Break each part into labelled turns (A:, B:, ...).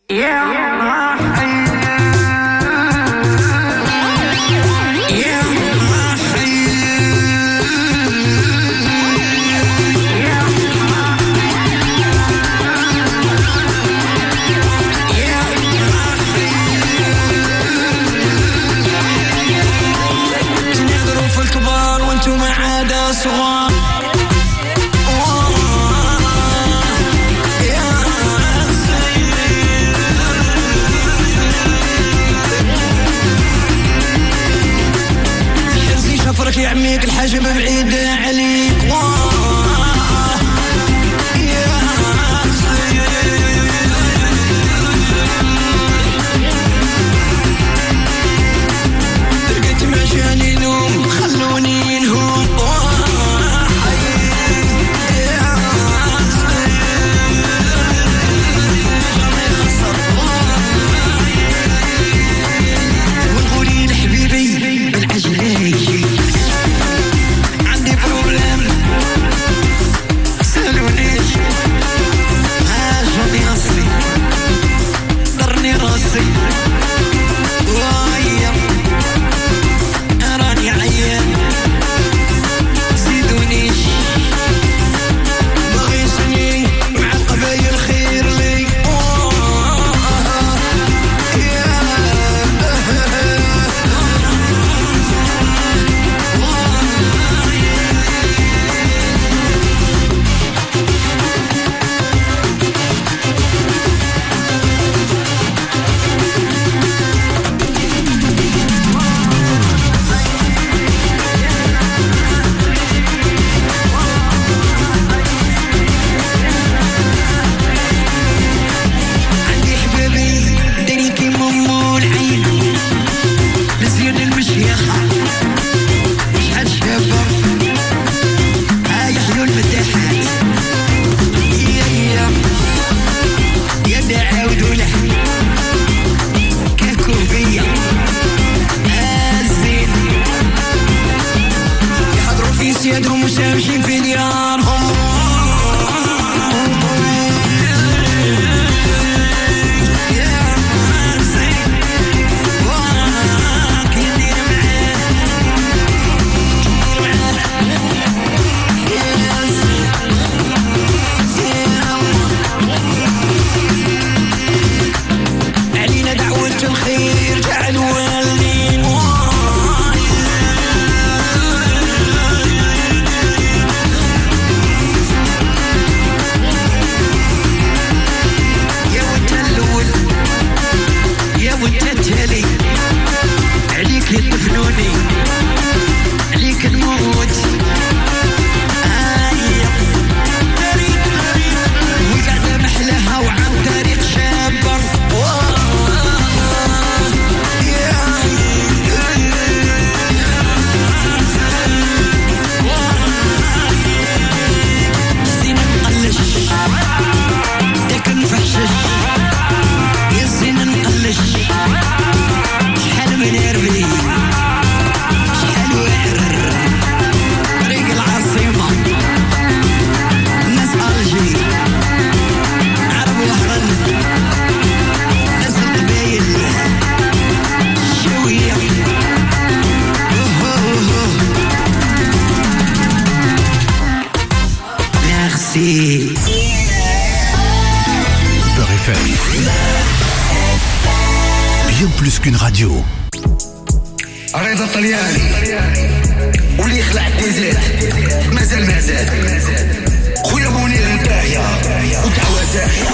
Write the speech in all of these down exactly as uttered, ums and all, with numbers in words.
A: يعميك الحاجب بعيدة عليك لقيت مشاني نوم خلوني ينهوم ونقولي لحبيبي بالعجلي سيادهم وسامشين في ديارهم علينا دعوة الخير جعل والدين وتتهلي عليك يدفنوني عليك الموت آية طريق وقاعدة محلها وعن طريق شابر زين نقلش داك نفحشش يا زين نقلش شحال من يربي شحال وعر طريق العاصمة الناس ألجي عرب وحرن ناس القبايل شوية ميرسي
B: Beurre F M. Bien plus qu'une radio.
C: رضا الطلياني واللي يخلع الديزات مازال مازال خويا منير الباهية ودعوة زاهية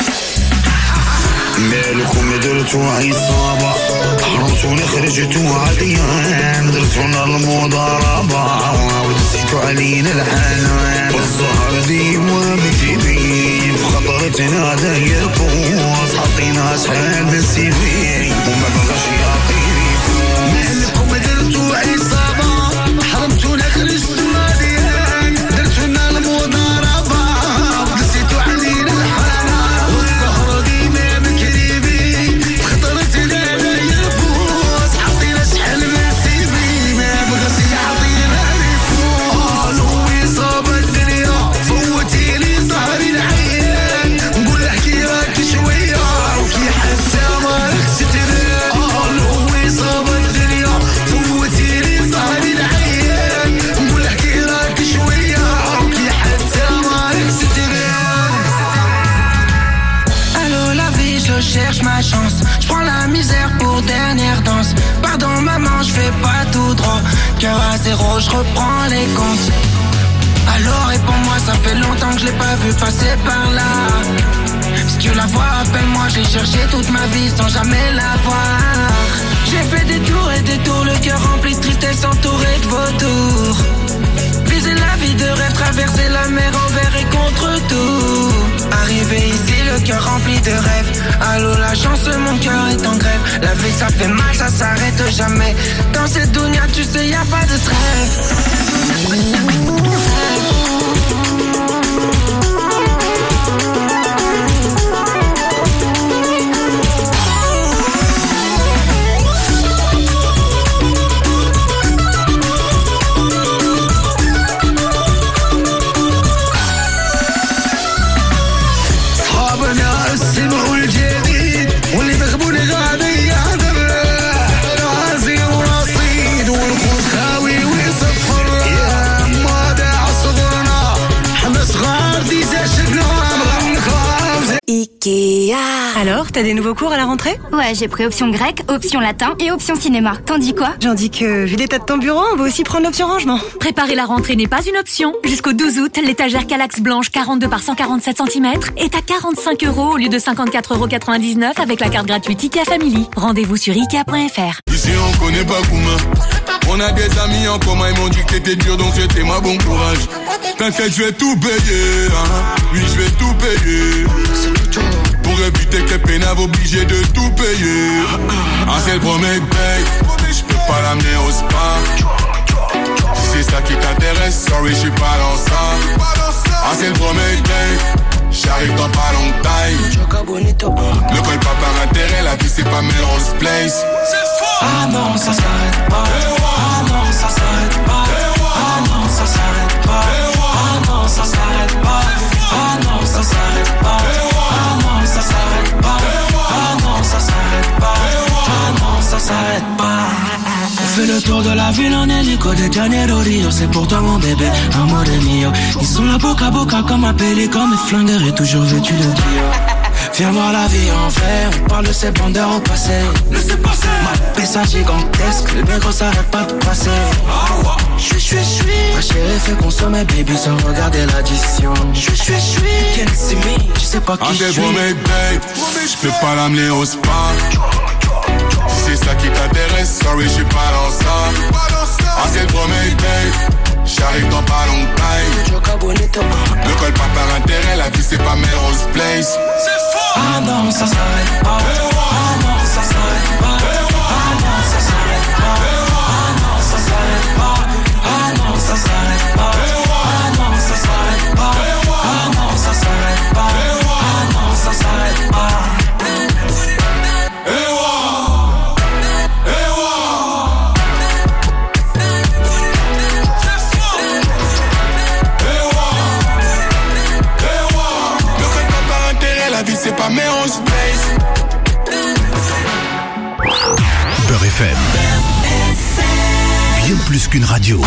C: مالكم درتو عصابة حرمتونا خرجتو عادية درتونا المضاربة ودسيتو علينا الحنان والزهر ديما مكتبين في خطرتنا داير بوز حطينا شحال بالسيفين وما بغاش يعطيني مالكم درتو عصابة حرمتونا خرجتو عادية درتونا المضاربة ودسيتو علينا الحنان والزهر ديما مكتبين في خطرتنا داير بوز حطينا شحال بالسيفين ما بغاش يعطينا الفوز ويصاب الدنيا فوتيلي ظهري العيان نقول احكي راك شوية وكي
D: zéro, je reprends les comptes. Alors réponds-moi, ça fait longtemps que je l'ai pas vu passer par là. Si tu la vois, appelle-moi, j'ai cherché toute ma vie sans jamais la voir. J'ai fait des tours et des tours, le cœur rempli de tristesse entouré de vautours. Viser la vie de rêve, traverser la mer envers et contre tout. Arrivé ici, le cœur rempli de rêves. Allô la chance, mon cœur est en grève. La vie ça fait mal, ça s'arrête jamais. Dans cette dunya, tu sais, y a pas de trêve.
E: Alors, t'as des nouveaux cours à la rentrée?
F: Ouais, j'ai pris option grec, option latin et option cinéma. T'en dis quoi?
E: J'en dis que, vu l'état de ton bureau, on va aussi prendre l'option rangement.
G: Préparer la rentrée n'est pas une option. Jusqu'au douze août, l'étagère Calax blanche quarante-deux par cent quarante-sept centimètres est à quarante-cinq euros au lieu de cinquante-quatre euros quatre-vingt-dix-neuf avec la carte gratuite Ikea Family. Rendez-vous sur Ikea point F R.
H: Ici on connaît pas Kouma. On a des amis en commun, ils m'ont dit que t'étais dur, donc c'était ma bon courage. T'inquiète, je vais tout payer, hein. Oui, je vais tout payer. Pour éviter que pénave obligé de tout payer. Ah, c'est le premier paye, je peux pas l'amener au spa. Si c'est ça qui t'intéresse, sorry, je suis pas dans ça. Ah, c'est le premier paye, j'arrive dans pas longtemps. Le col pas par intérêt, la vie c'est pas Melrose Place.
D: Ah non, ça s'arrête pas. Ah non, ça s'arrête pas. Ah non, ça s'arrête pas. Ah non, ça s'arrête pas. Ah non, ça s'arrête pas. Ah non, ça s'arrête pas. Ah non, ça s'arrête pas. Ah non, ça s'arrête pas. On fait le tour de la ville en hélico de Janeiro Rio. C'est pour toi mon bébé, amore mio. Ils sont là boca à boca comme un pélican. Mes flingueurs est toujours vêtu de Dio. Viens voir la vie en vrai, on parle de ces bandeurs au passé. Laissez passer. Ma paix gigantesque, le négro s'arrête pas de passer. J'suis, j'suis, j'suis. Ma chérie fait consommer baby sans regarder l'addition. J'suis, j'suis, j'suis. Can't see me, tu sais pas qui j'suis.
H: Je peux pas l'amener au spa. Si c'est ça qui t'intéresse, sorry, j'suis pas dans ça. Ah, c'est le premier date, j'arrive dans pas longtemps. Le col pas par intérêt, la vie c'est pas Melrose Place.
D: Ah non, ça s'arrête pas. Ah non, ça s'arrête pas. Ah non, ça s'arrête pas. Ah non, ça s'arrête pas. Ah non, ça s'arrête pas. Ah non, ça s'arrête pas. Ah non, ça s'arrête pas. Ah non, ça s'arrête pas.
H: C'est pas Melrose Place.
B: Beurre F M. Bien plus qu'une radio.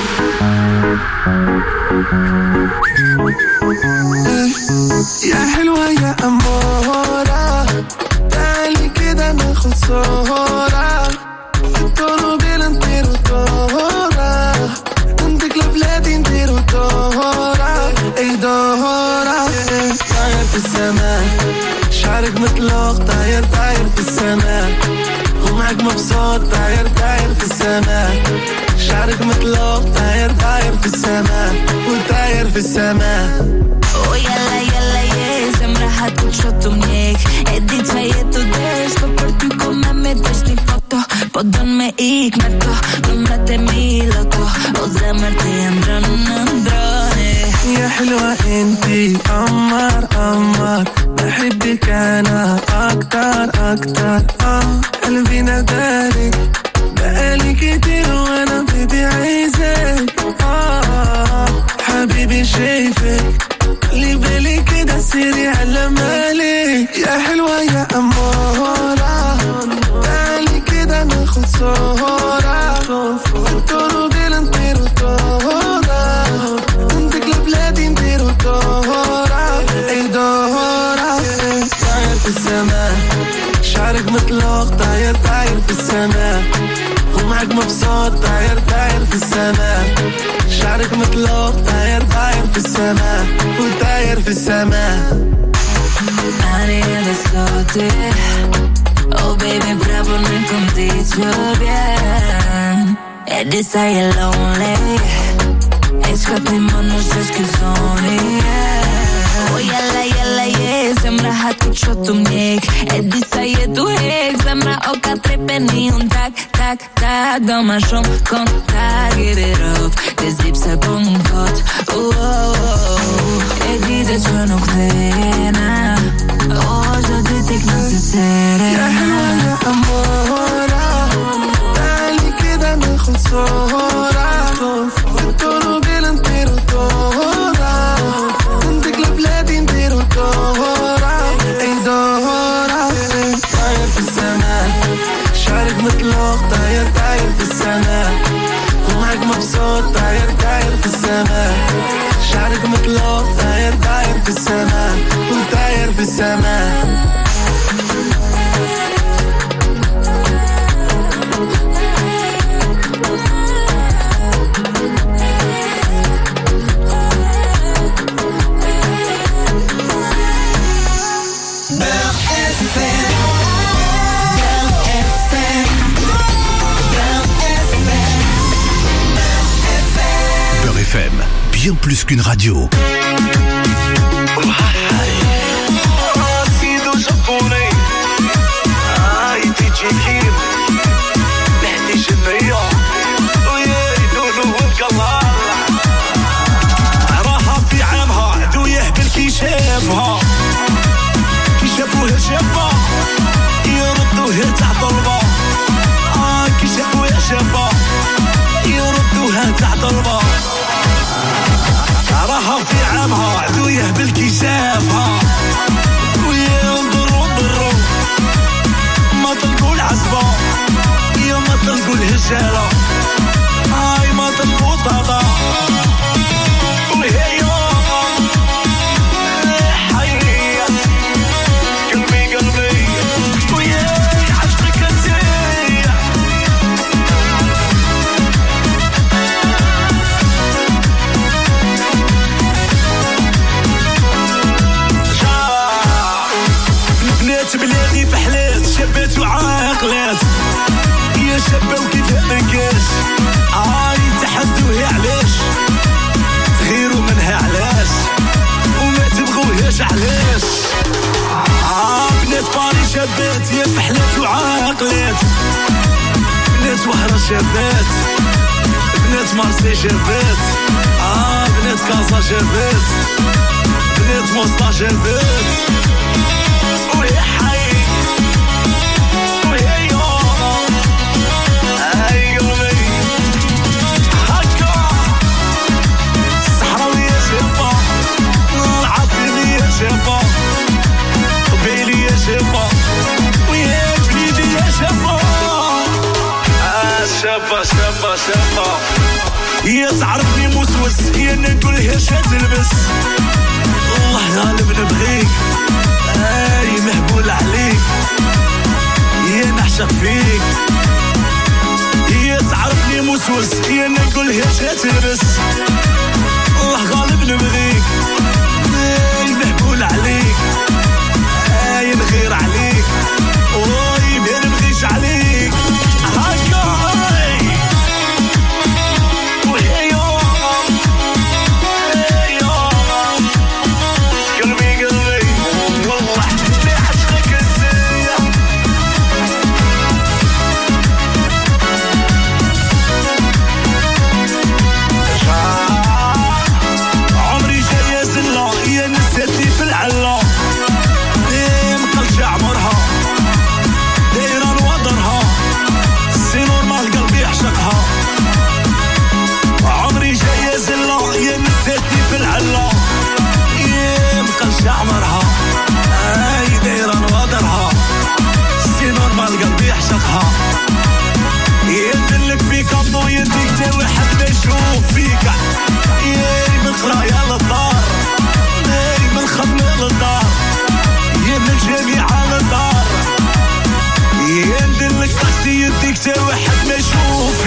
I: يا حلوة يا أمورة تعالي كده ناخد صورة في الطرق نطير طورة ننطق لبلادي ندير طورة اي دورة طاير في السماء شعرك مطلق طاير طاير في السماء ومعك مبسوط طاير طاير في السماء شعرك مطلق طاير طاير في السماء وطاير في السماء.
J: Oh jalla jalla je, zemra hat u qotu mjek. E di qa jetu desh, po për ty ko me me desh një foto. Po don me ik me to, numrat e mi loto. O zemër të jem drënë në ndrone.
I: يا حلوة انتي قمر قمر بحبك انا اكتر اكتر اه قلبي نادالك بقالي كتير وانا بدي عايزك اه حبيبي شايفك اللي بالي كده سيري على مالك يا حلوة يا أمورة تعالي كده ناخد صورة في الطرق نطير طورة ننطق لبلادي ندير طورة اي دورة طاير في السماء شعرك مطلق طاير طاير في السماء ومعك مبسوط طاير طاير في السماء شعرك مطلوب طاير طاير في السماء وطاير في السماء
J: Ani de sote Oh baby bravo non condicio bien E di sei lonely E scappiamo non so schizoni Oh yalla yalla yeah Sembra hatut shotum nek E di sei e tu hek Sembra oka trepeni un tak tak tak Dan ma shumë kontak Get it up Te zip se po më kot Oh oh oh E di dhe që nuk dhena Oh je di tek në të sere
I: يا حلوة يا أمورة تعالي كده ناخد صورة في الطرق نطير دورة ننتج لبلادي ندير دورة أي دورة طاير في السماء شعرك مطلوق طاير طاير في السماء ومعك مبسوط طاير طاير في السماء شعرك مطلوق طاير طاير في السماء وطاير في السماء
B: F M, bien plus qu'une radio.
K: راها في عامها عدويه بالكي شافها كي شافوها شافها يردوها تاع ضربة آه كي شافوها شافها يردوها تاع ضربة راها في عامها عدويه بالكي شافها وينضروا نضروا ما تلقوا العزبة يا ما تلقوا الهشالة هاي ما تلقوا طاطا وهي حية قلبي قلبي ويا عشقك انتي بنات بلادي في حلات شابات وعاقلات يا شابة وكيفها منكاش عاي تحدوها علاش تغيروا منها علاش وما تبغوهاش علاش آه بنات باري شابات يا في حلات وعاقلات بنات وحرة شابات بنات مارسي شابات آه بنات كازا شابات بنات موسطا شابات ويا حي ويا يوم اي قلبي هكا الصحراوية شابة العاصمية شابة قبيلي يا شابة ويا جليدي يا شابة آه شابة شابة شابة هي تعرفني موسوس هي نقولها شا تلبس الله غالب نبغيك هاي مهبول عليك هي نحشق فيك هي تعرفني موسوس هي نقولها شا تلبس الله غالب نبغيك هاي مهبول عليك هاي نغير عليك وي ما نبغيش عليك هكا هاي وهي قلبي قلبي والله اللي عشقك انت عمري جاي زلا يا نسيتي في العلا مقلش عمرها دايرة نوضرها سي نورمال قلبي يعشقها عمري جاي زلا يا نسيتي في العلا مقلش عمرها هاي دايرة نوضرها سي نورمال قلبي يعشقها يدلك فيك ابو يديك تا واحد ما يشوف فيك يا من خرايا للدار يا من خدمة للدار يا من جميع للدار يدلك طاكسي يديك تا واحد ما يشوف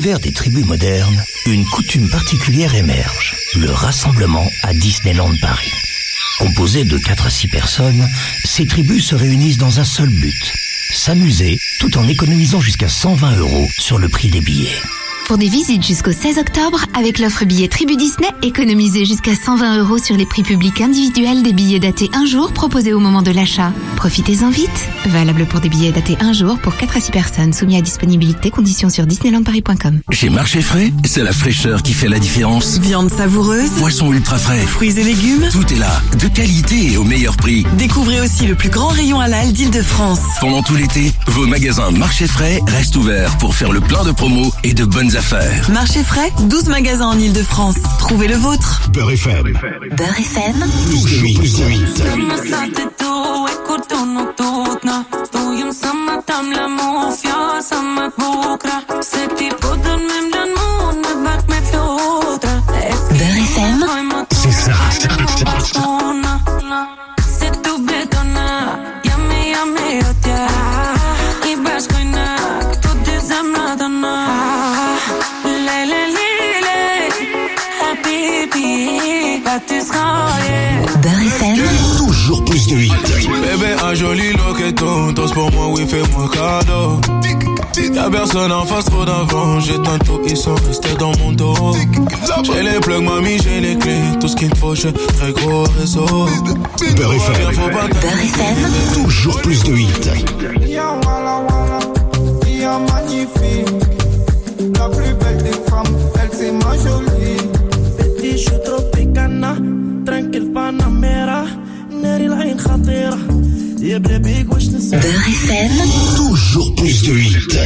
L: l'univers des tribus modernes, une coutume particulière émerge, le rassemblement à Disneyland Paris. Composé de quatre à six personnes, ces tribus se réunissent dans un seul but, s'amuser tout en économisant jusqu'à cent vingt euros sur le prix des billets.
M: Pour des visites jusqu'au seize octobre, avec l'offre billet Tribu Disney, économisez jusqu'à cent vingt euros sur les prix publics individuels des billets datés un jour proposés au moment de l'achat. Profitez-en vite. Valable pour des billets datés un jour pour quatre à six personnes, soumis à disponibilité, conditions sur disneyland paris point com.
N: Chez Marché Frais, c'est la fraîcheur qui fait la différence.
O: Viande savoureuse,
N: poisson ultra frais,
O: fruits et légumes,
N: tout est là, de qualité et au meilleur prix.
O: Découvrez aussi le plus grand rayon halal d'Île-de-France.
N: Pendant tout l'été, vos magasins Marché Frais restent ouverts pour faire le plein de promos et de bonnes affaires.
O: Marché Frais, douze magasins en Île-de-France. Trouvez le vôtre.
B: Beurre F M.
M: Beurre F M.
B: Plus de huit. Plus de huit.
M: Beurre F M.
B: C'est ça.
M: Beurre F M.
B: Toujours plus de huit.
P: Bébé, un joli loqueton, danse pour moi, oui, fais-moi cadeau. Y'a personne en face, trop d'avant. J'ai tantôt, ils sont restés dans mon dos. J'ai les plugs, mamie, j'ai les clés. Tout ce qu'il me faut, j'ai très gros réseau.
B: Beurre F M.
M: Beurre F M.
B: Toujours plus de huit.
Q: Magnifique, la plus belle des femmes, elle c'est ma jolie. Petit chou tropicana, tranquille Panamera, ناري العين خطيرة يا بلابي واش نسمع.
M: Beurre F M.
B: Toujours plus de huit.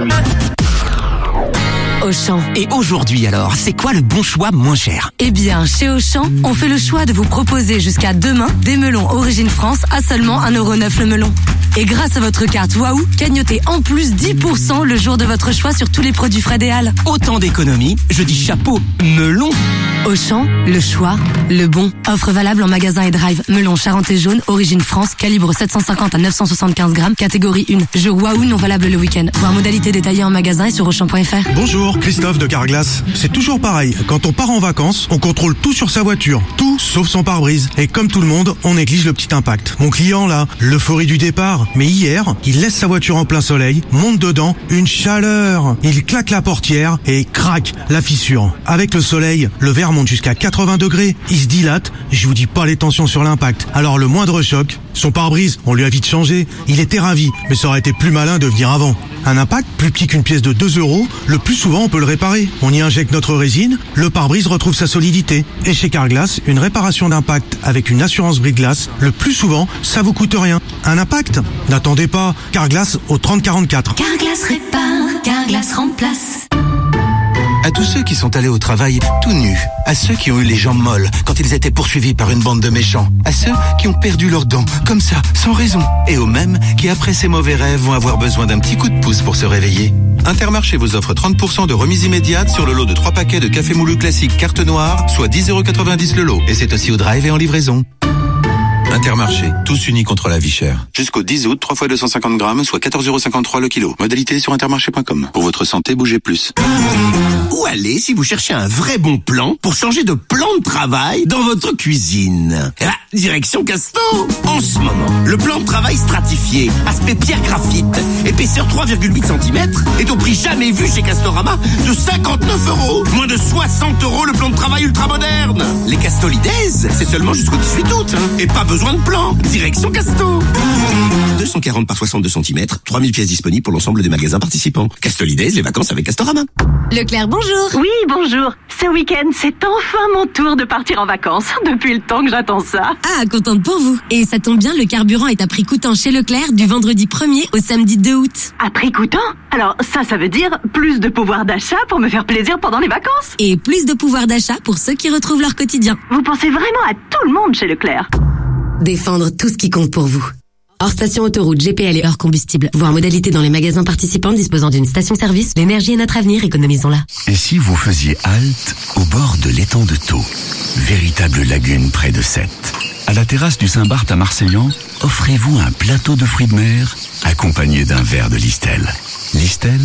R: Auchan. Et aujourd'hui alors, c'est quoi le bon choix moins cher?
G: Eh bien, chez Auchan, on fait le choix de vous proposer jusqu'à demain des melons Origine France à seulement un euro neuf le melon. Et grâce à votre carte Waouh, gagnotez en plus dix pour cent le jour de votre choix sur tous les produits Fred et Halles.
R: Autant d'économies, je dis chapeau, melon.
G: Auchan, le choix, le bon. Offre valable en magasin et drive. Melon Charentais jaune, Origine France, calibre sept cent cinquante à neuf cent soixante-quinze grammes, catégorie un. Jeu Waouh non valable le week-end. Voir modalité détaillée en magasin et sur auchan point f r.
S: Bonjour, Christophe de Carglass. C'est toujours pareil. Quand on part en vacances, on contrôle tout sur sa voiture. Tout sauf son pare-brise. Et comme tout le monde, on néglige le petit impact. Mon client là, l'euphorie du départ. Mais hier, il laisse sa voiture en plein soleil, monte dedans, une chaleur. Il claque la portière et craque la fissure. Avec le soleil, le verre monte jusqu'à quatre-vingts degrés. Il se dilate. Je vous dis pas les tensions sur l'impact. Alors le moindre choc, son pare-brise, on lui a vite changé. Il était ravi, mais ça aurait été plus malin de venir avant. Un impact plus petit qu'une pièce de deux euros, le plus souvent on peut le réparer. On y injecte notre résine, le pare-brise retrouve sa solidité. Et chez Carglass, une réparation d'impact avec une assurance brise-glace, le plus souvent, ça vous coûte rien. Un impact? N'attendez pas. Carglass au trente quarante-quatre.
M: Carglass répare, Carglass remplace.
T: À tous ceux qui sont allés au travail tout nus, à ceux qui ont eu les jambes molles quand ils étaient poursuivis par une bande de méchants, à ceux qui ont perdu leurs dents, comme ça, sans raison, et aux mêmes qui, après ces mauvais rêves, vont avoir besoin d'un petit coup de pouce pour se réveiller. Intermarché vous offre trente pour cent de remise immédiate sur le lot de trois paquets de café moulu classique carte noire, soit dix euros quatre-vingt-dix le lot, et c'est aussi au drive et en livraison. Intermarché, tous unis contre la vie chère. Jusqu'au dix août, trois fois deux cent cinquante grammes, soit quatorze euros cinquante-trois le kilo. Modalité sur intermarché point com. Pour votre santé, bougez plus.
U: Où aller si vous cherchez un vrai bon plan pour changer de plan de travail dans votre cuisine? Eh ben, direction Casto. En ce moment, le plan de travail stratifié, aspect pierre graphite, épaisseur trois virgule huit centimètres, est au prix jamais vu chez Castorama de cinquante-neuf euros. Moins de soixante euros le plan de travail ultra moderne. Les Castolides, c'est seulement jusqu'au dix-huit août. Hein, et pas besoin de plan. Direction Casto. deux cent quarante par soixante-deux centimètres, trois mille pièces disponibles pour l'ensemble des magasins participants. Castolides, les vacances avec Castorama.
G: Leclerc, bonjour.
V: Oui, bonjour. Ce week-end, c'est enfin mon tour de partir en vacances. Depuis le temps que j'attends ça.
G: Ah, contente pour vous. Et ça tombe bien, le carburant est à prix coûtant chez Leclerc du vendredi premier au samedi deux août.
V: À prix coûtant? Alors ça, ça veut dire plus de pouvoir d'achat pour me faire plaisir pendant les vacances.
G: Et plus de pouvoir d'achat pour ceux qui retrouvent leur quotidien.
V: Vous pensez vraiment à tout le monde chez Leclerc.
G: Défendre tout ce qui compte pour vous. Hors station autoroute, G P L et hors combustible. Voir modalité dans les magasins participants disposant d'une station-service. L'énergie est notre avenir, économisons-la.
W: Et si vous faisiez halte au bord de l'étang de Thau, véritable lagune près de Sète? À la terrasse du Saint-Barth à Marseillan, offrez-vous un plateau de fruits de mer accompagné d'un verre de Listel. Listel,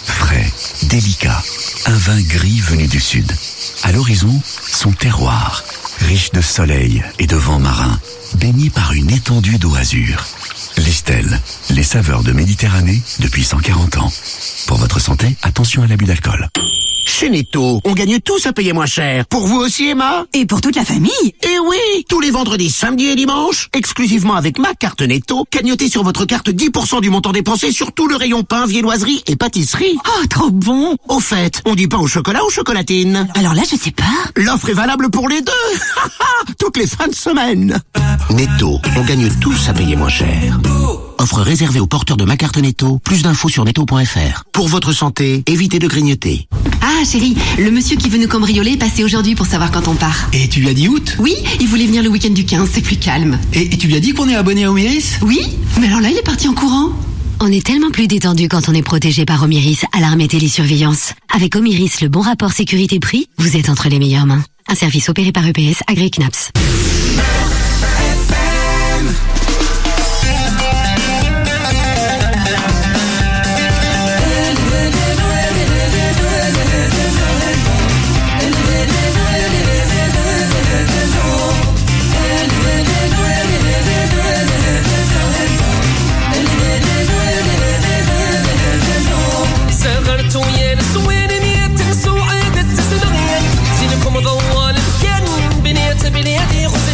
W: Frais, délicat, un vin gris venu du sud. À l'horizon, son terroir, riche de soleil et de vent marin, baigné par une étendue d'eau azur. Listel, les saveurs de Méditerranée depuis cent quarante ans. Pour votre santé, attention à l'abus d'alcool.
U: Chez Netto, on gagne tous à payer moins cher. Pour vous aussi, Emma?
A: Et pour toute la famille?
U: Eh oui! Tous les vendredis, samedis et dimanches, exclusivement avec ma carte Netto, cagnotez sur votre carte dix pour cent du montant dépensé sur tout le rayon pain, viennoiserie et pâtisserie.
A: Oh, trop bon!
U: Au fait, on dit pain au chocolat ou chocolatine?
A: Alors là, je sais pas.
U: L'offre est valable pour les deux! Toutes les fins de semaine. Netto, on gagne tous à payer moins cher. Offre réservée aux porteurs de ma carte Netto. Plus d'infos sur netto point f r. Pour votre santé, évitez de grignoter.
M: Ah chérie, le monsieur qui veut nous cambrioler est passé aujourd'hui pour savoir quand on part.
C: Et tu lui as dit août?
M: Oui, il voulait venir le week-end du quinze, c'est plus calme.
C: Et, et tu lui as dit qu'on est abonné à Omiris?
M: Oui, mais alors là il est parti en courant. On est tellement plus détendu quand on est protégé par Omiris, alarme et télésurveillance. Avec Omiris, le bon rapport sécurité-prix, vous êtes entre les meilleures mains. Un service opéré par E P S, agréé C N A P S.
D: بنيتي بنيتي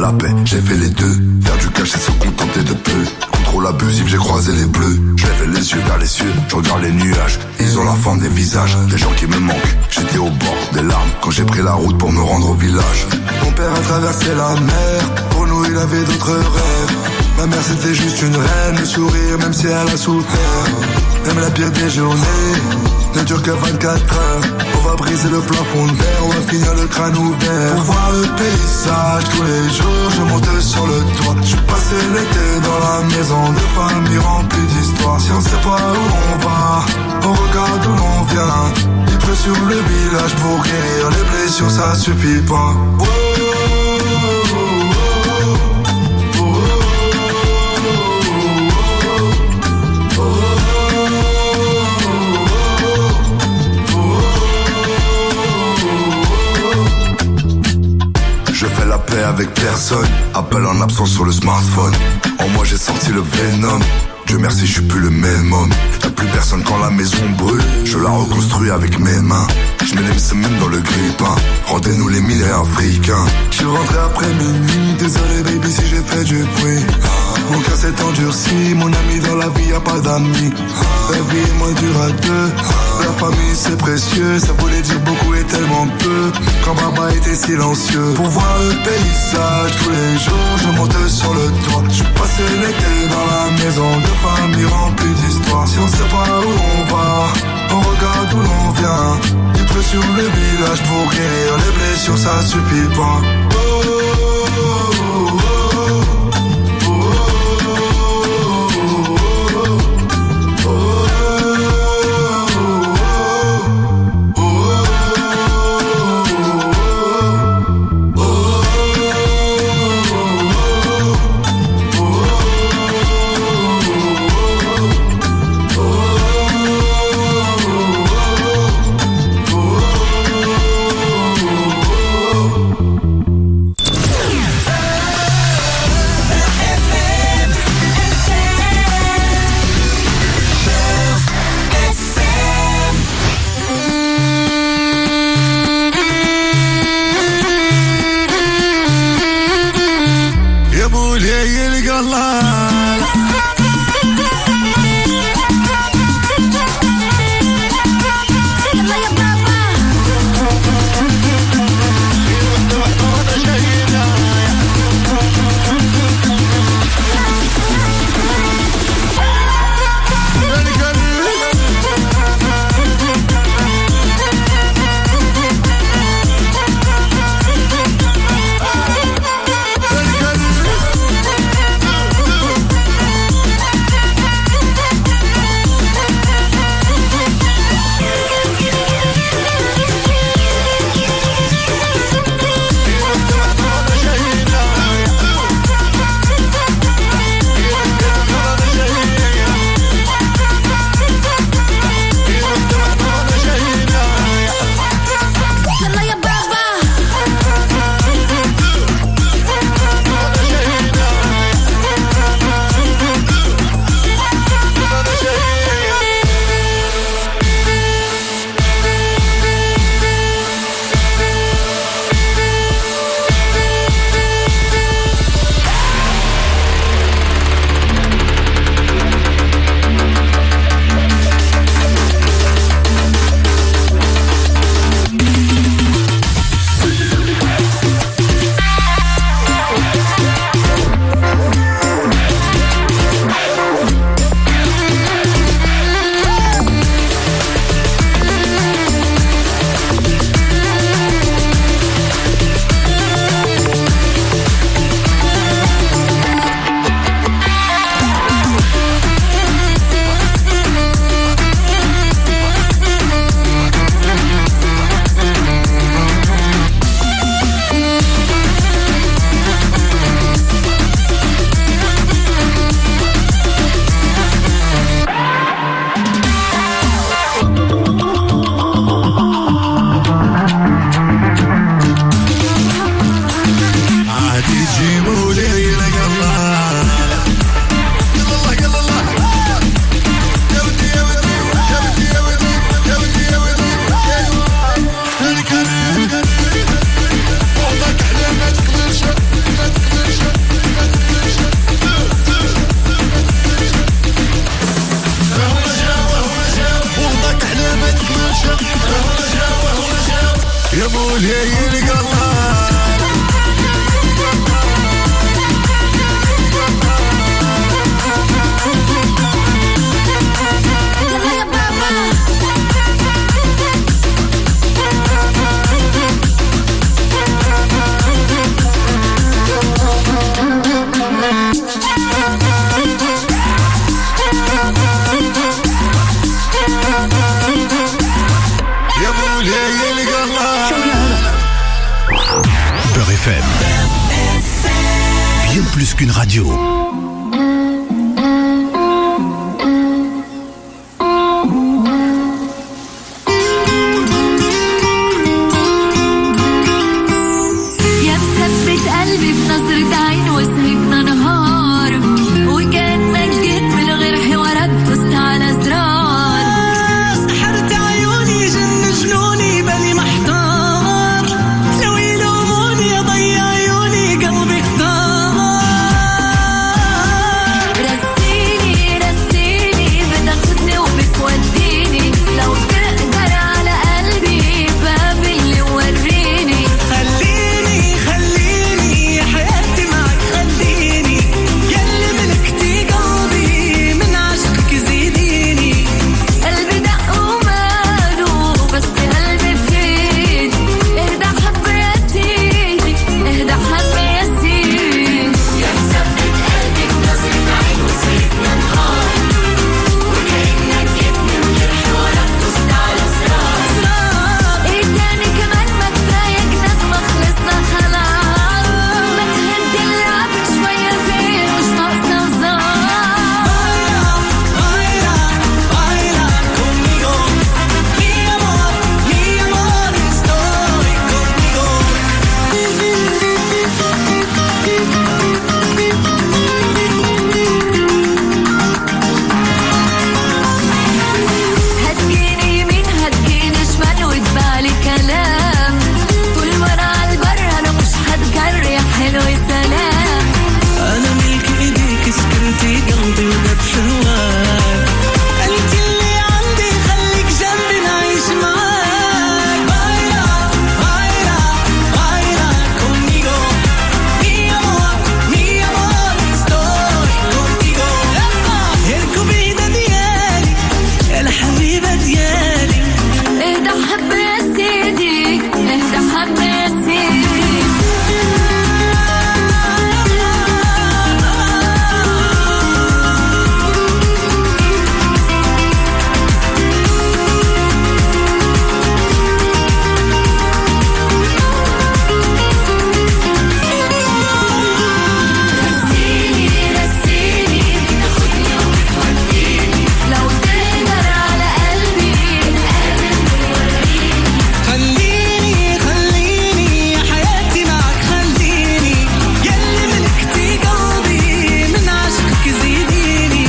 E: la paix, j'ai fait les deux. Faire du cash et se contenter de peu. Contrôle abusif, j'ai croisé les bleus. Je lève les yeux vers les cieux, je regarde les nuages. Ils ont la forme des visages, des gens qui me manquent. J'étais au bord des larmes quand j'ai pris la route pour me rendre au village. Mon père a traversé la mer, pour nous il avait d'autres rêves. Ma mère c'était juste une reine, le sourire même si elle a souffert. Même la pire des journées ne dure que vingt-quatre heures. On va briser le plafond de verre, on va finir le crâne ouvert. Pour voir le paysage tous les jours, je monte sur le toit. Je passé l'été dans la maison de famille remplie d'histoires. Si on sait pas où on va, on regarde où l'on vient. Il pleut sur le village pour guérir les blessures, ça suffit pas. Oh, je fais la paix avec personne, appel en absence sur le smartphone. En moi j'ai sorti le venom, Dieu merci je suis plus le même homme. Y'a plus personne quand la maison brûle, je la reconstruis avec mes mains. Je mets les semaines dans le grippin, rendez-nous les milliers africains. Je suis rentré après minuit, désolé baby si j'ai fait du bruit. Mon cœur s'est endurci, mon ami dans la vie y'a pas d'amis. La vie est moins dure à deux, la famille c'est précieux. Ça voulait dire beaucoup et tellement peu, quand Baba était silencieux. Pour voir le paysage tous les jours, je monte sur le toit. Je passé l'été dans la maison de famille remplie d'histoires. Si on sait pas où on va, on regarde où l'on vient. Il pleut sur le village pour guérir les blessures, ça suffit pas. Oh, oh, oh,
K: مولاي القمر
B: Beurre F M. Bien plus qu'une radio.
F: يا مثبت قلبي بنظرة عين وسهرتنا نهار وكأنك جيت من غير حوارات دوست على زرار سحرت عيوني جن جنوني بالي محتار لو يلوموني يا ضي عيوني قلبي اختار رسيني رسيني بتاخدني وبتوديني لو تقدر على قلبي باب اللي وريني خليني خليني حياتي معك خليني يلي ملكتي قلبي من عشقك زيديني قلبي دق وماله بس قلبي فين اهدى حبة يا سيدي اهدى حبة يا سيدي يا مثبت قلبي بنظرة عين وسهرتنا نهار وكأنك جيت من غير حوارات دوست على زرار ايه تاني كمان ما كفاية جنان ما خلصنا خلاص ما تهدي اللعب شوية فين مش ناقصة وزار baila, baila conmigo mi amor, mi amor estoy contigo هتجيني يمين هتجيني شمال وتبالي كلام طول ما انا عالبر انا مش هتجري يا حلو سلام انا ملك ايديك سكرتي قلبي وجاب حلوان قلتي اللي عندي خليك جنبي نعيش معاك baila, baila, baila conmigo mi amor, mi amor estoy contigo الكوبيدة ديالي الحبيبة ديالي اهدى حبة يا سيدي اهدى حبة يا سيدي رسيني رسيني بتاخدني وبتوديني لو تقدر على قلبي نقابل ونوريني خليني خليني يا حياتي معك خليني يلي ملكتي قلبي من عشقك زيديني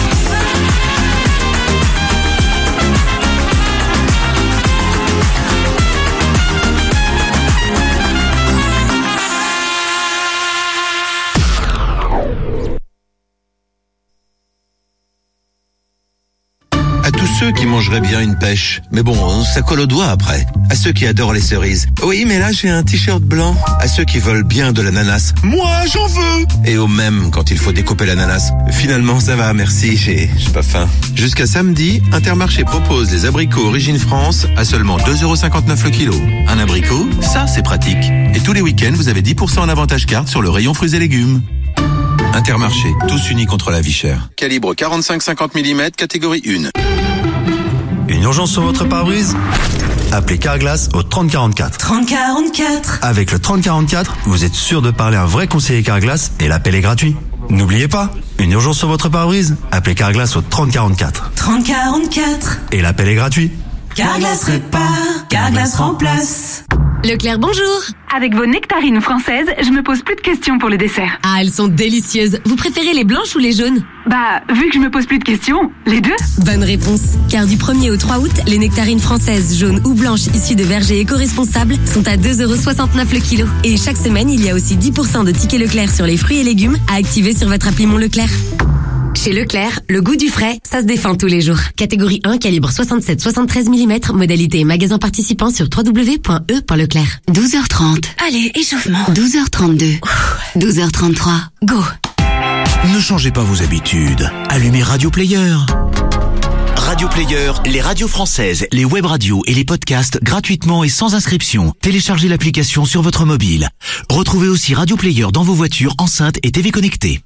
T: À tous ceux qui mangeraient bien une pêche. Mais bon, ça colle aux doigts après. À ceux qui adorent les cerises. Oui, mais là, j'ai un t-shirt blanc. À ceux qui veulent bien de l'ananas. Moi, j'en veux. Et au même quand il faut découper l'ananas. Finalement, ça va, merci, j'ai j'ai pas faim. Jusqu'à samedi, Intermarché propose les abricots Origine France à seulement deux euros cinquante-neuf le kilo. Un abricot, ça, c'est pratique. Et tous les week-ends, vous avez dix pour cent en avantage carte sur le rayon fruits et légumes. Intermarché, tous unis contre la vie chère. Calibre quarante-cinq cinquante millimètres, catégorie un.
H: Une urgence sur votre pare-brise? Appelez Carglass au trente quarante-quatre.
O: trente quarante-quatre.
H: Avec le trente quarante-quatre, vous êtes sûr de parler à un vrai conseiller Carglass et l'appel est gratuit. N'oubliez pas, une urgence sur votre pare-brise? Appelez Carglass au trente quarante-quatre.
O: trente quarante-quatre.
H: Et l'appel est gratuit.
O: Carglass répare, Carglass remplace.
G: Leclerc, bonjour.
V: Avec vos nectarines françaises, je me pose plus de questions pour le dessert.
G: Ah, elles sont délicieuses. Vous préférez les blanches ou les jaunes?
V: Bah, vu que je me pose plus de questions, les deux.
G: Bonne réponse. Car du premier au trois août, les nectarines françaises jaunes ou blanches issues de vergers éco-responsables sont à deux euros soixante-neuf le kilo. Et chaque semaine, il y a aussi dix pour cent de tickets Leclerc sur les fruits et légumes à activer sur votre appli Mon Leclerc.
I: Chez Leclerc, le goût du frais, ça se défend tous les jours. Catégorie un, calibre soixante-sept soixante-treize millimètres, modalité et magasin participant sur w w w point e point leclerc.
M: douze heures trente.
A: Allez, échauffement.
M: douze heures trente-deux. douze heures trente-trois. Go.
W: Ne changez pas vos habitudes. Allumez Radio Player. Radio Player, les radios françaises, les web radios et les podcasts gratuitement et sans inscription. Téléchargez l'application sur votre mobile. Retrouvez aussi Radio Player dans vos voitures, enceintes et T V connectées.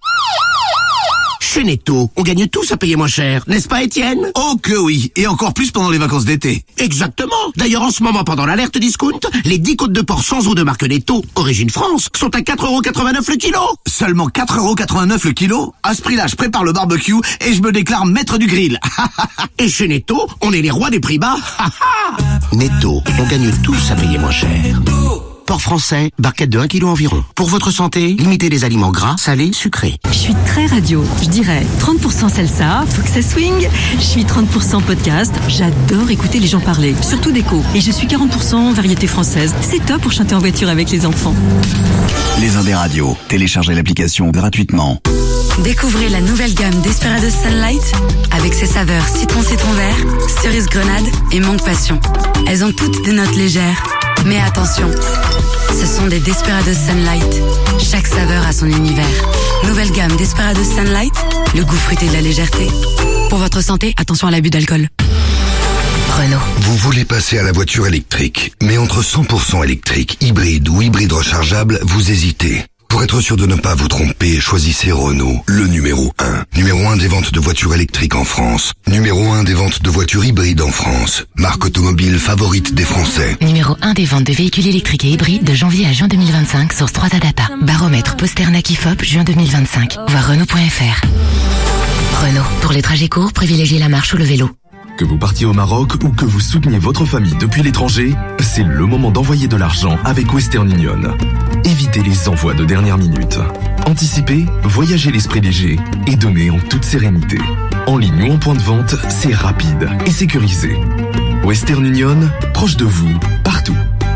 U: Chez Netto, on gagne tous à payer moins cher, n'est-ce pas Étienne?
J: Oh que oui, et encore plus pendant les vacances d'été.
U: Exactement. D'ailleurs, en ce moment, pendant l'alerte discount, les dix côtes de porc sans eau de marque Netto, origine France, sont à quatre euros quatre-vingt-neuf le kilo.
J: Seulement quatre euros quatre-vingt-neuf le kilo? À ce prix-là, je prépare le barbecue et je me déclare maître du grill.
U: Et chez Netto, on est les rois des prix bas. Netto, on gagne tous à payer moins cher. Porc français, barquette de un kilo environ. Pour votre santé, limitez les aliments gras, salés, sucrés.
L: Je suis très radio, je dirais trente pour cent salsa, faut que ça swing. Je suis trente pour cent podcast, j'adore écouter les gens parler, surtout d'écho. Et je suis quarante pour cent variété française, c'est top pour chanter en voiture avec les enfants.
W: Les Indes radios, téléchargez l'application gratuitement.
X: Découvrez la nouvelle gamme Desperados Sunlight avec ses saveurs citron citron vert, cerise grenade et mangue passion. Elles ont toutes des notes légères. Mais attention, ce sont des Desperados Sunlight. Chaque saveur a son univers. Nouvelle gamme Desperados Sunlight, le goût fruité de la légèreté. Pour votre santé, attention à l'abus d'alcool. Renault.
E: Vous voulez passer à la voiture électrique, mais entre cent pour cent électrique, hybride ou hybride rechargeable, vous hésitez. Pour être sûr de ne pas vous tromper, choisissez Renault, le numéro un. Numéro un des ventes de voitures électriques en France. Numéro un des ventes de voitures hybrides en France. Marque automobile favorite des Français.
I: Numéro un des ventes de véhicules électriques et hybrides de janvier à juin deux mille vingt-cinq, source trois A Data. Baromètre Posternak I F O P, juin deux mille vingt-cinq. Voir Renault point F R. Renault. Pour les trajets courts, privilégiez la marche ou le vélo.
Y: Que vous partiez au Maroc ou que vous souteniez votre famille depuis l'étranger, c'est le moment d'envoyer de l'argent avec Western Union. Évitez les envois de dernière minute. Anticipez, voyagez l'esprit léger et donnez en toute sérénité. En ligne ou en point de vente, c'est rapide et sécurisé. Western Union, proche de vous, partout.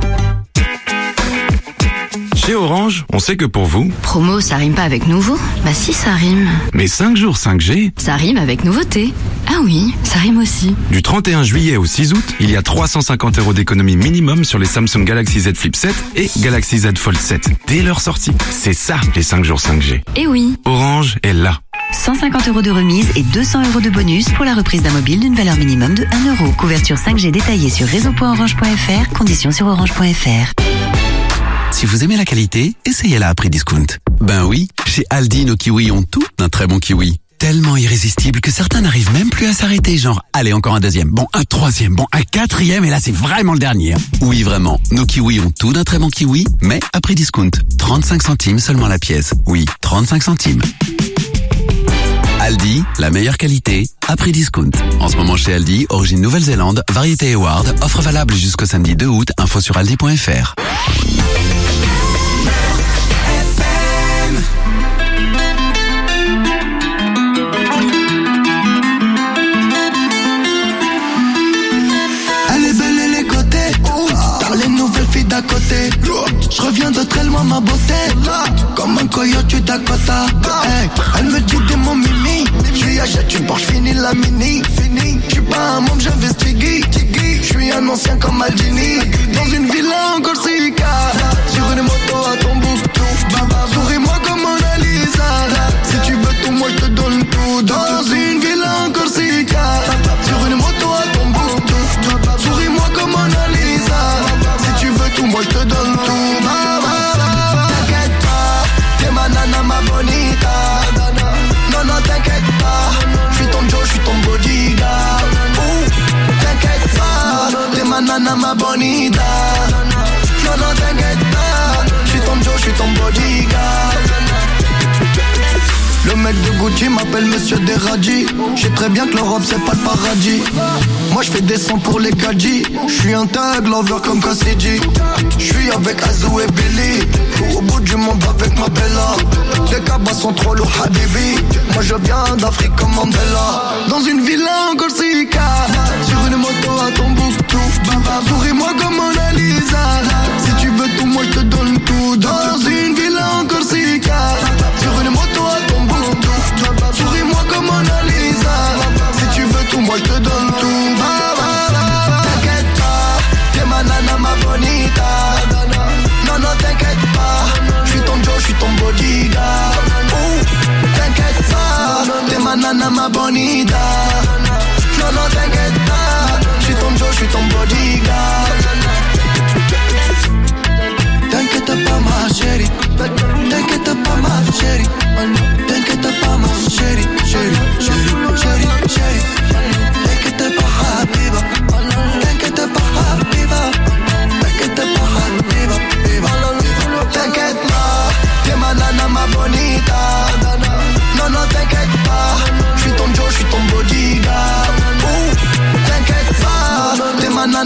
Z: Chez Orange, on sait que pour vous...
I: Promo, ça rime pas avec nouveau? Bah si, ça rime.
Z: Mais cinq jours cinq G...
I: Ça rime avec nouveauté. Ah oui, ça rime aussi.
Z: Du trente et un juillet au six août, il y a trois cent cinquante euros d'économie minimum sur les Samsung Galaxy Z Flip sept et Galaxy Z Fold sept. Dès leur sortie. C'est ça, les cinq jours cinq G.
I: Eh oui.
Z: Orange est là.
O: cent cinquante euros de remise et deux cents euros de bonus pour la reprise d'un mobile d'une valeur minimum de un euro. Couverture cinq G détaillée sur réseau point orange point F R. Conditions sur orange point F R.
R: Si vous aimez la qualité, essayez-la à prix discount. Ben oui, chez Aldi, nos kiwis ont tout d'un très bon kiwi. Tellement irrésistible que certains n'arrivent même plus à s'arrêter, genre, allez, encore un deuxième, bon, un troisième, bon, un quatrième, et là, c'est vraiment le dernier. Oui, vraiment, nos kiwis ont tout d'un très bon kiwi, mais à prix discount. trente-cinq centimes seulement la pièce. Oui, trente-cinq centimes. Aldi, la meilleure qualité, à prix discount. En ce moment chez Aldi, origine Nouvelle-Zélande, variété Eward, offre valable jusqu'au samedi deux août, info sur aldi point F R.
Q: Elle est belle et les côtés, t'as les nouvelles filles d'à côté. Je reviens de très loin, ma beauté, comme un coyote du Dakota. Hey, elle me dit des mots mimi, je lui achète une Porsche, fini la mini. Je suis pas un môme, j'investigue. Je suis un ancien comme Maldini, dans une villa en Corsica, sur une moto à ton bout. Souris-moi comme Mona Lisa, si tu veux tout, moi je te donne tout. Dans une villa en Corsica, sur une moto à ton bout. Souris-moi comme Mona Lisa, si tu veux tout, moi je te donne tout. T'inquiète pas, t'es ma nana, ma bonita. Non, non, t'inquiète pas, je suis ton Joe, je suis ton bodyguard. T'inquiète pas, t'es ma nana, ma bonita. Non, non, t'inquiète pas, je suis ton Joe, je suis ton bodyguard. Le mec de Gucci m'appelle Monsieur Deradji. Je sais très bien que l'Europe c'est pas le paradis. Moi je fais des sons pour les gadgets. Je suis un tag lover comme Cassidy. Je suis avec Azou et Billy. Au bout du monde avec ma Bella. Les cabas sont trop lourds Habibi. Moi je viens d'Afrique comme Mandela. Dans une villa en Corsica, sur une moto à Tombouctou. Souris-moi comme Mona Lisa, si tu veux tout moi je te donne tout. Dans une villa en Corsica, sur une moto à Tombouctou. Souris-moi comme Mona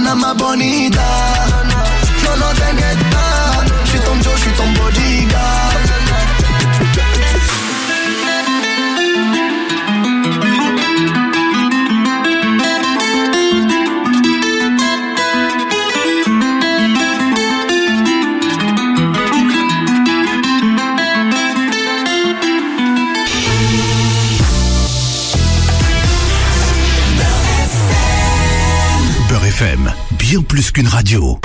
C: Banana ma bonita. Non, non, t'inquiète pas. J'suis ton Joe, j'suis ton bodyguard.
B: F M, bien plus qu'une radio.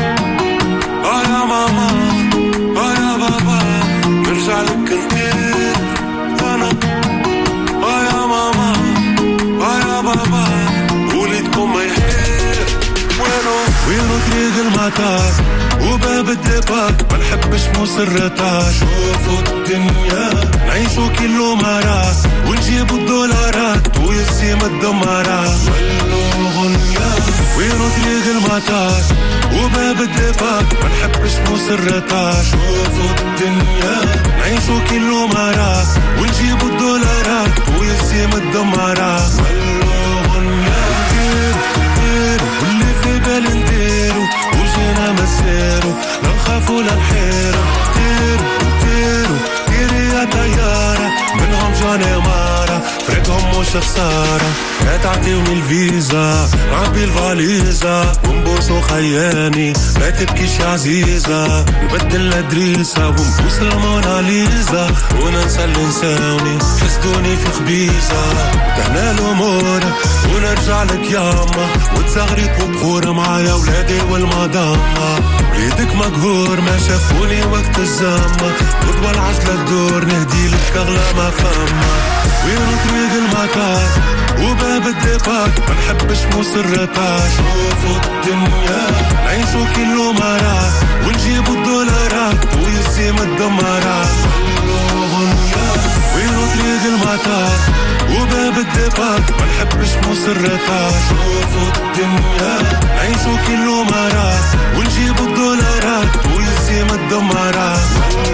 D: وباب الدبار ما نحبش مصرتها. شوفوا الدنيا نعيشوا كيلو مرات ونجيبوا الدولارات ويسيم الدمارات. ولو غنيا وينو طريق المطار وباب الدبار ما نحبش مصرتها. شوفوا الدنيا نعيشوا كيلو مرات ونجيبوا الدولارات ويسيم الدمارات. ولو غنيا دير دير واللي في بال نديرو وجينا مسيرو لا نخافو لا نحيرو. ديرو ديرو ديري يا طيارة منهم جاني مارا فريقهم مش خسارة. لا تعطيوني الفيزا نعبي الفاليزا ونبوسو خياني لا تبكيش يا عزيزة. نبدل الادريسة ونبوس الموناليزا وننسى اللي نساوني حسدوني في خبيزة. تهنا الامور ونرجع لك ياما وتزغري بخورة معايا ولادي والمدامة. وليدك مقهور ما شافوني وقت الزامة خطوة العجلة الدور نهدي لك اغلى ما فما. وينو طريق المطار وباب الدبار ما نحبش مصرتها. شوفوا الدنيا نعيشوا كيلو مرات ونجيبوا الدولارات ويسيم الدمارات. ولو غنيا وينو طريق المطار وباب الدبار ما نحبش مصرتها. شوفوا الدنيا نعيشوا كيلو مرات ونجيبوا الدولارات ويسيم الدمارات.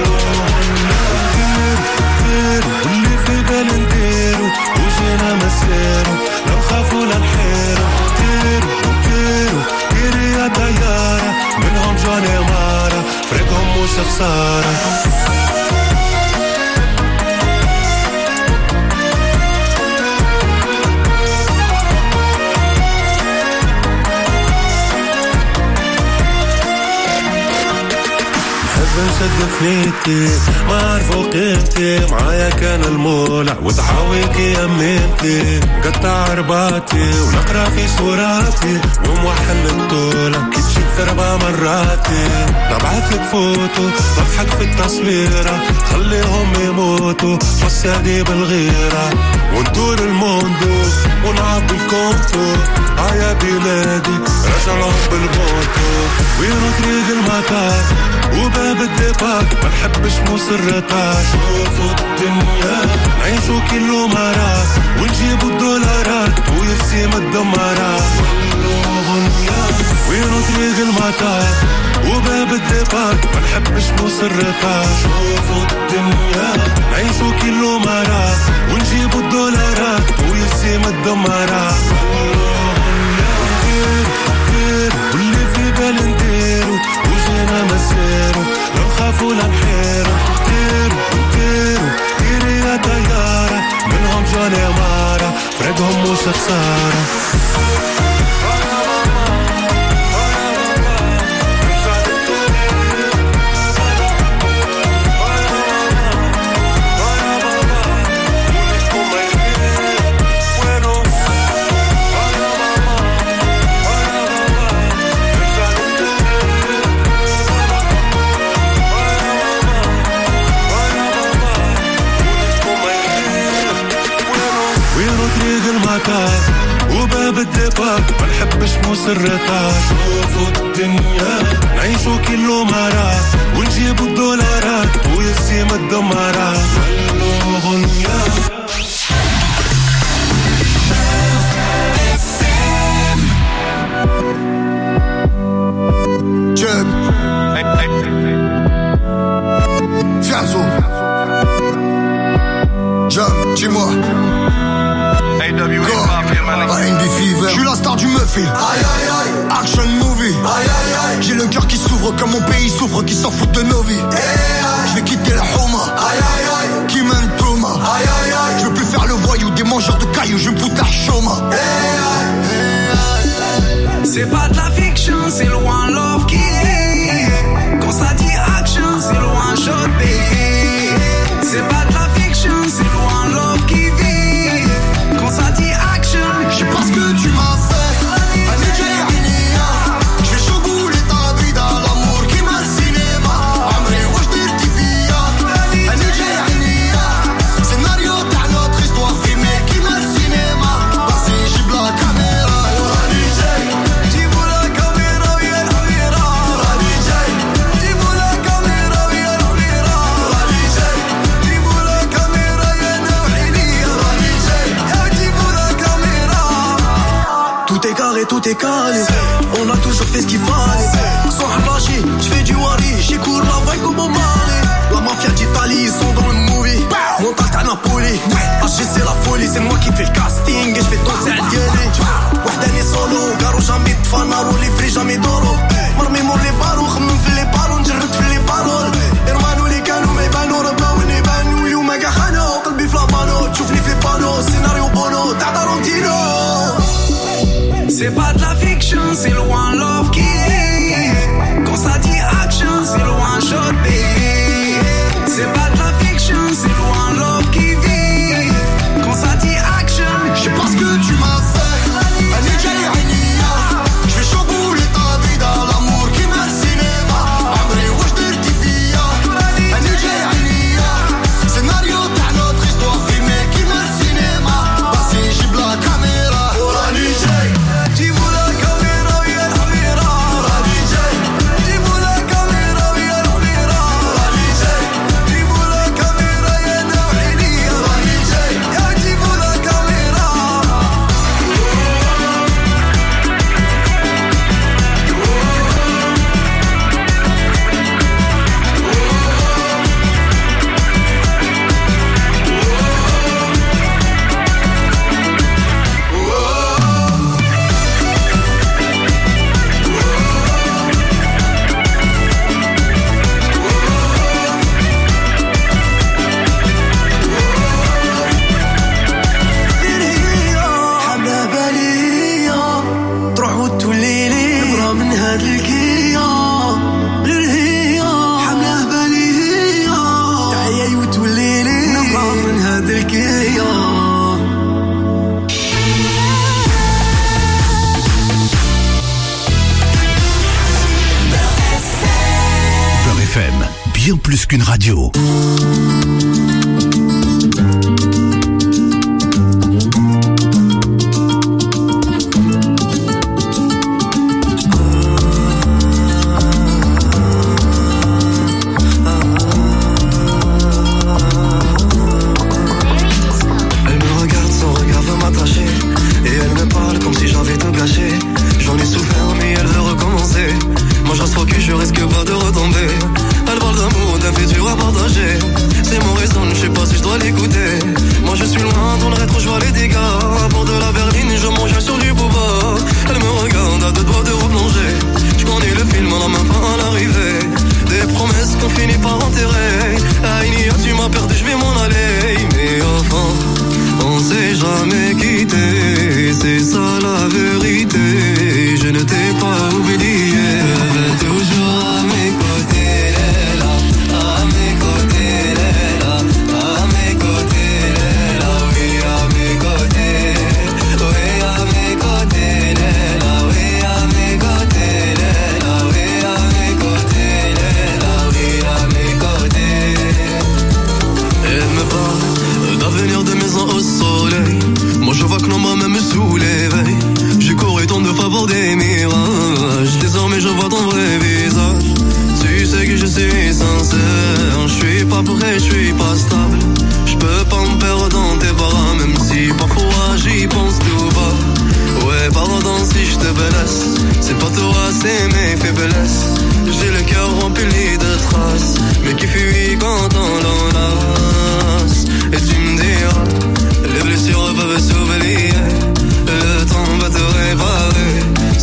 D: دير دير واللي في بال نديرو وجينا مسيرو لا نخافو لا نحيرو. ديرو ديرو ديري يا طيارة منهم جاني مارا فريقهم مش خسارة. نشد فنيتي ما عرفوا قيمتي معايا كان المولع وضحاويكي يميمتي قطع رباطي ونقرا في صوراتي وموحل الطولة كي تشوف اربع مراتي. نبعثلك فوتو بضحك في التصويرة خليهم يموتوا حسادي بالغيرة وندور الموندو ونعبي الكونتو. عيا بلادي رجعهم بالبوتو. وينو طريق المطار وباب الدبار ما نحبش مصرتها. شوفوا الدنيا نعيشوا كيلو مرات ونجيبوا الدولارات ويسيم الدمارات. ولو غنيا وينو طريق المطار وباب الدبار ما نحبش مصرتها. شوفوا الدنيا نعيشوا كيلو مرات ونجيبوا الدولارات ويسيم الدمارات. دير دير واللي في بال نديرو وجينا مسيرو لا نخافو لا نحيرو. ديرو ديرو ديري يا طيارة منهم جاني مارا فريقهم مش خسارة. وباب الدبار ما نحبش مصرتها. شوفوا الدنيا نعيشوا كيلو مرات ونجيبوا الدولارات ويسيم الدمارات. ولو غنيا
C: Jeb Fianzo Jeb, dis-moi Go, R and B Fever. Je suis la star du Muffin. Aïe aïe aïe. Action movie. Aïe aïe aïe. J'ai le cœur qui s'ouvre comme mon pays souffre, qui s'en fout de nos vies. Je vais quitter la Houma. Aïe aïe aïe. Qui m'aime Thomas. Aïe aïe aïe. Je veux plus faire le voyou des mangeurs de cailloux, je me fous de la chôma.
Q: C'est pas de la fiction, c'est loin love qui est. Quand ça dit action, c'est loin shot baby. C'est pas de la fiction, c'est loin love qui vit. Quand ça dit action,
C: je sais pas ce que tu m'as fait. Je vais chambouler ta vie dans l'amour qui m'a cinéma. Amré, ouais, je te dis via. Scénario de notre histoire filmée qui m'a cinéma. Vas-y, j'ai la caméra.
Q: Tout est calé, on a toujours fait ce qu'il fallait. Sans lâcher, je fais du wari, j'écoute la vibe comme au Mali. La mafia d'Italie, ils sont dans le movie. Montagne à Napoli, H G c'est la folie, c'est moi qui fais le casting et je fais danser à Dialé. Wahdani solo, garo jamais de fanaro, les frais jamais d'oro. Marmé mon les barons, khmem في les ballons, جرد في les paroles. Hermano les canaux, mais bano, رباو اللي بانو اليوم قاخانو. قلبي في لابانو, تشوفني في البانو, scénario bono, تاع Tarantino. C'est pas de la fiction, c'est loin love qui est. Quand ça dit action, c'est loin shot baby. C'est pas de la fiction, c'est loin love qui vit. Quand ça dit action,
C: je sais pas ce que tu m'as fait. Je vais chambouler ta vie dans l'amour qui m'a cinéma. Amré, ouais, je te dis via. Scénario de notre histoire filmée qui m'a cinéma. Vas-y, j'ai la caméra. Oh la nuit.
B: Bien plus qu'une radio.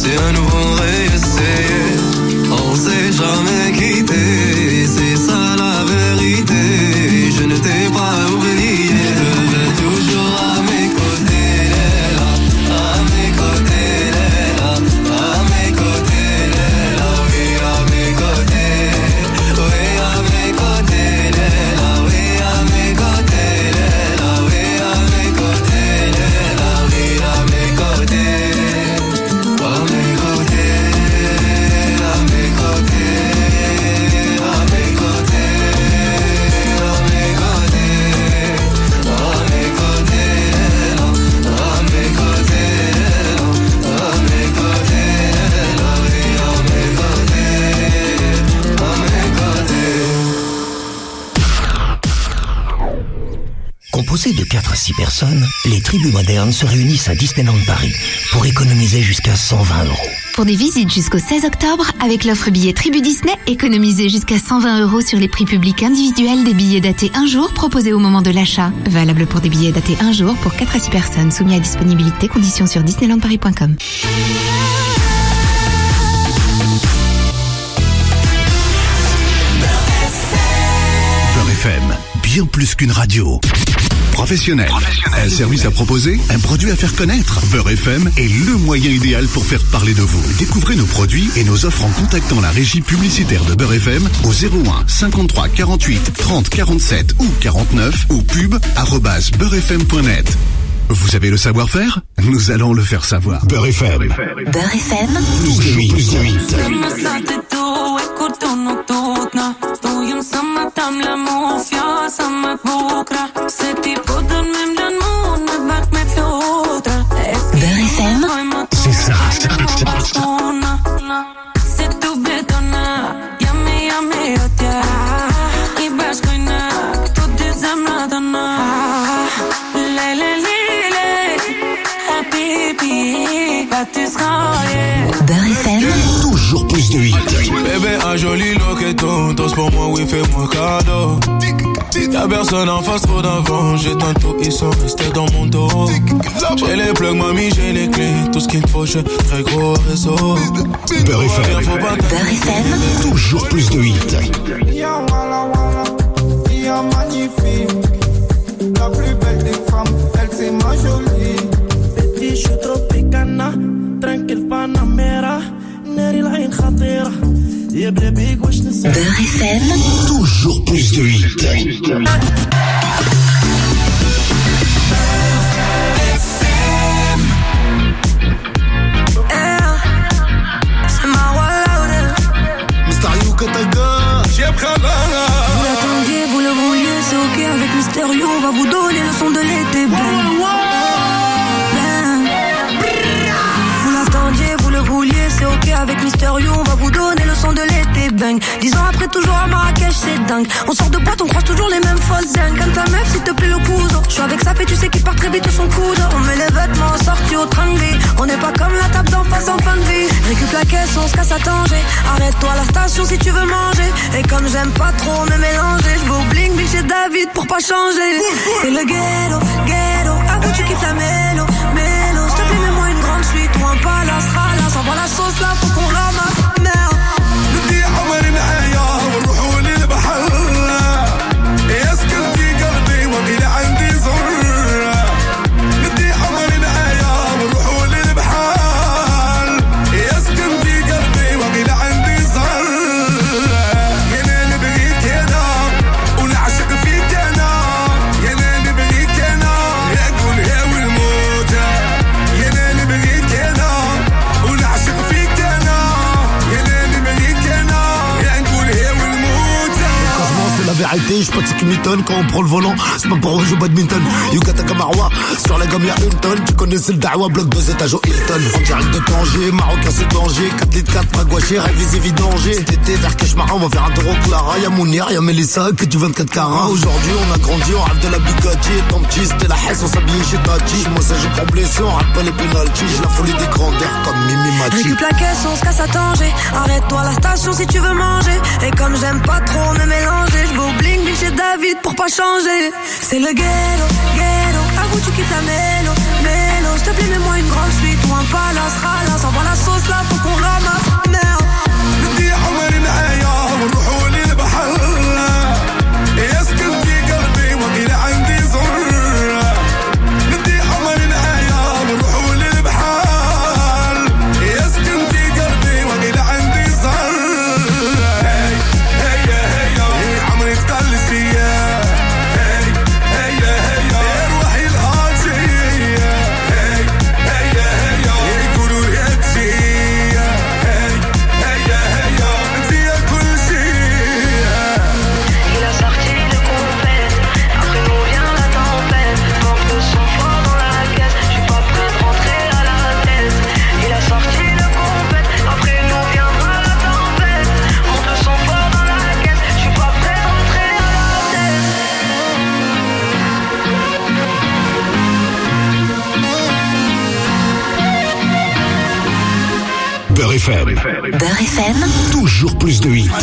F: c'est à nouveau réessayer. On s'est jamais quitté, c'est ça la vérité. Je ne t'ai pas oublié, je vais toujours à mes côtés, Léla, à mes côtés, Léla, à mes côtés, Léla, oui à mes côtés, oui à mes côtés, Léla, oui à mes côtés, Léla, oui à mes côtés, Léla, oui à mes côtés, à mes côtés, à mes côtés, à mes côtés, à mes côtés, à mes côtés, à mes côtés, à mes côtés, oui à mes côtés, à mes côtés.
K: Composés de quatre à six personnes, les tribus modernes se réunissent à Disneyland Paris pour économiser jusqu'à cent vingt euros.
M: Pour des visites jusqu'au seize octobre, avec l'offre billet Tribu Disney, économisez jusqu'à cent vingt euros sur les prix publics individuels des billets datés un jour proposés au moment de l'achat. Valable pour des billets datés un jour pour quatre à six personnes, soumis à disponibilité, conditions sur disneyland paris point com.
B: Beurre F M, bien plus qu'une radio. Professionnel. Un service à proposer, un produit à faire connaître. Beurre F M est le moyen idéal pour faire parler de vous. Découvrez nos produits et nos offres en contactant la régie publicitaire de Beurre F M au zéro un cinquante-trois quarante-huit trente quarante-sept ou quarante-neuf ou pub arobase beurre f m point net. Vous avez le savoir-faire? Nous allons le faire savoir. Beurre F M.
I: Beurre F M.
B: Plus de huit. Plus de huit.
I: Beurre F M.
B: C'est ça, c'est ça.
I: Beurre F M.
B: Toujours plus de huit.
D: Bébé, un joli loqueton, tous pour moi, oui, fais-moi cadeau. Y'a personne en face, trop d'avant. J'ai tantôt, ils sont restés dans mon dos. J'ai les plugs, mamie, j'ai les clés. Tout ce qu'il me faut, j'ai très gros réseau.
B: Beurre F M.
I: Beurre F M.
B: Toujours plus de huit.
Q: Y'a Walla Walla, y'a magnifique. La plus belle des femmes, elle c'est ma jolie. Petit, je suis tropicana, tranquille Panamera. Neri l'Ain khatira. Ya baby, wesh nisa.
I: Beurre F M.
B: Toujours plus de huit.
N: Vous l'attendiez, vous le vouliez, c'est ok avec Mysterio, on va vous donner le son de l'été. Bang, bang. Vous l'attendiez, vous le vouliez, c'est ok avec Mysterio, on va vous donner le son de l'été. Bang. Dix ans après, toujours à Marrakech, c'est dingue. On sort de boîte, on croise toujours les mêmes folles zinc. Quand ta meuf, s'il te plaît, le cousin. Je suis avec sa fille, tu sais qu'il part très vite son coude. On met les vêtements sortis au train de vie. On n'est pas comme la table d'en face en fin de vie. Récup la caisse, on se casse à Tanger. Arrête-toi à la station si tu veux manger. Et comme j'aime pas trop me mélanger, je vais au bling bling chez David pour pas changer. C'est le ghetto, ghetto. Avoue, tu kiffes la mélo, mélo. S'il te plaît, mets-moi une grande suite ou un palace, ralasse. Envoie la sauce là, faut qu'on ramasse. Merde.
D: بدي عمري معايا ونروحوا للبحر يسكن في قلبي وقيل عندي زر بدي عمري معايا ونروحوا للبحر يسكن في قلبي وقيل عندي زر يا ناني بغيك انا ونعشق فيك انا يا ناني بغيك انا يا قول يا والموت يا ناني بغيك انا ونعشق فيك انا يا ناني بغيك انا يا نقول يا والموت.
C: C'est la vérité, j'suis pas de ce qui m'étonne quand on prend le volant. C'est pas pour jouer au badminton. Yugata Kamarwa, sur la gamme y'a une tonne. Tu connais c'est le Dawa, bloc deux étages au Hilton. En direct de Tanger, Marocain c'est danger. quatre litres quatre, Magouaché, révisé vidanger. Cet été vers Keshmara, on va faire un tour au Clara. Y'a Mounir, y'a Mélissa, que tu vingt-quatre carats. Aujourd'hui on a grandi, on rêve de la Bugatti. Et ton petit, c'était la Hesse, on s'habillait chez Tati. Moi ça joue pour blesser, on rate pas les pénaltys. J'ai la folie des grandeurs comme Mimi Mati.
N: Récup la caisse, on se casse à Tanger. Arrête-toi à la station si tu veux manger. Et comme j'aime pas trop me mélanger, je vais au bling bling chez David pour pas changer. C'est le ghetto, ghetto. Avoue, tu kiffes la mélo, mélo. s'il te plaît, mets-moi une grande suite ou un palace, ralasse. Envoie la sauce là, faut qu'on ramasse. Merde.
D: بدي عمري معايا ونروحوا للبحر يسكنتي قلبي وقيل عندي زر بدي عمري معايا ونروحوا للبحر يسكنتي قلبي وقيل عندي زر هي هي هي هي عمري تقلشي هي هي هي روحي الآجية هي هي هي يقولوا يا تجي
B: Beurre F M.
I: Beurre F M.
B: Toujours plus de hits.